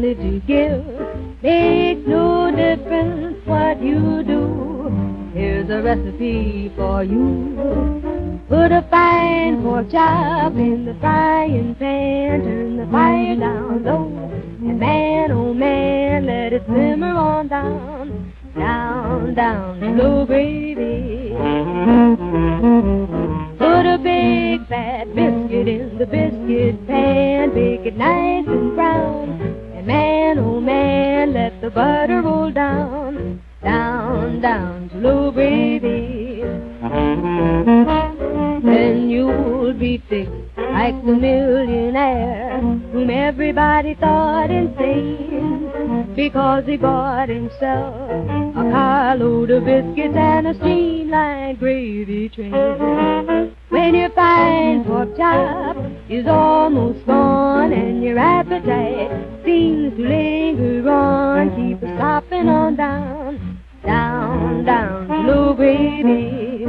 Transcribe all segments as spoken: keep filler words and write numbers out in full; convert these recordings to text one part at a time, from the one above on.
only to give. Makes no difference what you do. Here's a recipe for you. Put a fine pork chop in the frying pan. Turn the fire down low. And man, oh man, let it simmer on down. Down, down to low gravy. Put a big fat biscuit in the biscuit pan. Bake it nice and brown. And man, oh man, let the butter roll down. Down, down to low gravy. Then you'll be fixed like the millionaire whom everybody thought insane, because he bought himself a carload of biscuits and a streamlined gravy train. When your fine pork chop is almost gone and your appetite seems to linger on, keep a stopping on down, down, down to low gravy.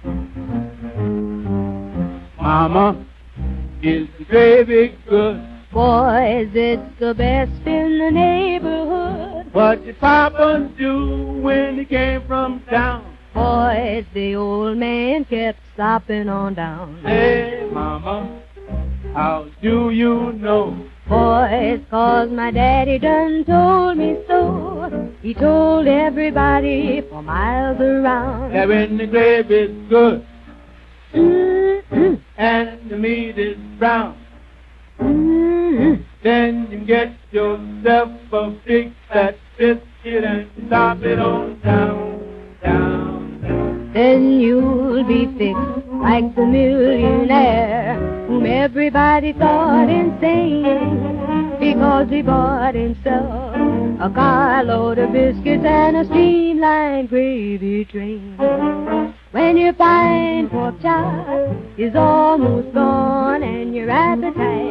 Mama, is the gravy good? Boys, it's the best in the neighborhood. What did Papa do when he came from town? Boys, the old man kept stopping on down. Hey, Mama, how do you know? Boys, 'cause my daddy done told me so. He told everybody for miles around that when the gravy's good, mm-hmm, and the meat is brown, mm-hmm, then you get yourself a big fat biscuit and stop it on down, down, down. Then you'll be fixed like the millionaire whom everybody thought insane, because he bought himself a carload of biscuits and a streamlined gravy train. When your fine pork chop is almost gone and your appetite